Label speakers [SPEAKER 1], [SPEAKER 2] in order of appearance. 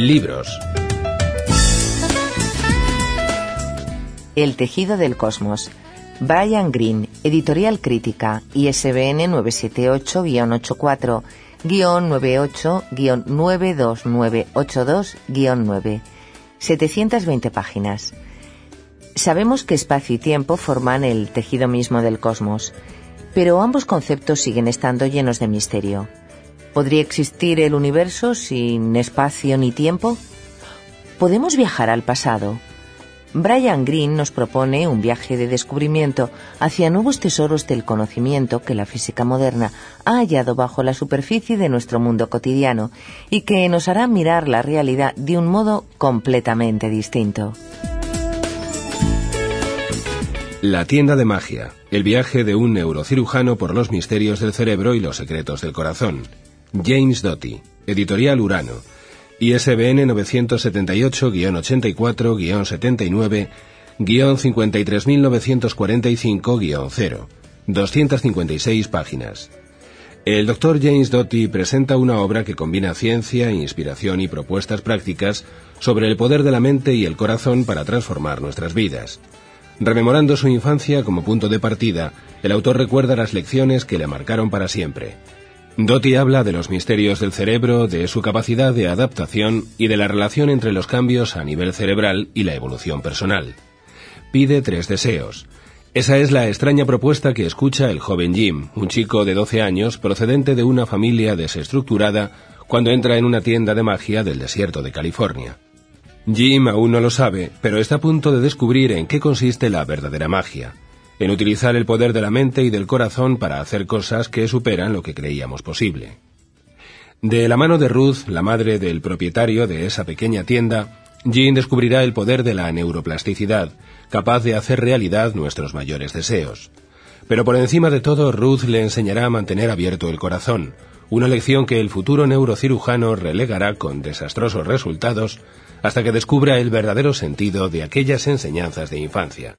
[SPEAKER 1] Libros.
[SPEAKER 2] El tejido del cosmos. Brian Greene, Editorial Crítica, ISBN 978-84-98-92982-9. 720 páginas. Sabemos que espacio y tiempo forman el tejido mismo del cosmos, pero ambos conceptos siguen estando llenos de misterio. ¿Podría existir el universo sin espacio ni tiempo? ¿Podemos viajar al pasado? Brian Greene nos propone un viaje de descubrimiento hacia nuevos tesoros del conocimiento que la física moderna ha hallado bajo la superficie de nuestro mundo cotidiano y que nos hará mirar la realidad de un modo completamente distinto.
[SPEAKER 1] La tienda de magia. El viaje de un neurocirujano por los misterios del cerebro y los secretos del corazón. James Doty, Editorial Urano, ISBN 978-84-79-53945-0, 256 páginas. El Dr. James Doty presenta una obra que combina ciencia, inspiración y propuestas prácticas sobre el poder de la mente y el corazón para transformar nuestras vidas. Rememorando su infancia como punto de partida, el autor recuerda las lecciones que le marcaron para siempre. Doty habla de los misterios del cerebro, de su capacidad de adaptación y de la relación entre los cambios a nivel cerebral y la evolución personal. Pide 3 deseos. Esa es la extraña propuesta que escucha el joven Jim, un chico de 12 años procedente de una familia desestructurada, cuando entra en una tienda de magia del desierto de California. Jim aún no lo sabe, pero está a punto de descubrir en qué consiste la verdadera magia. En utilizar el poder de la mente y del corazón para hacer cosas que superan lo que creíamos posible. De la mano de Ruth, la madre del propietario de esa pequeña tienda, Jim descubrirá el poder de la neuroplasticidad, capaz de hacer realidad nuestros mayores deseos. Pero por encima de todo, Ruth le enseñará a mantener abierto el corazón, una lección que el futuro neurocirujano relegará con desastrosos resultados hasta que descubra el verdadero sentido de aquellas enseñanzas de infancia.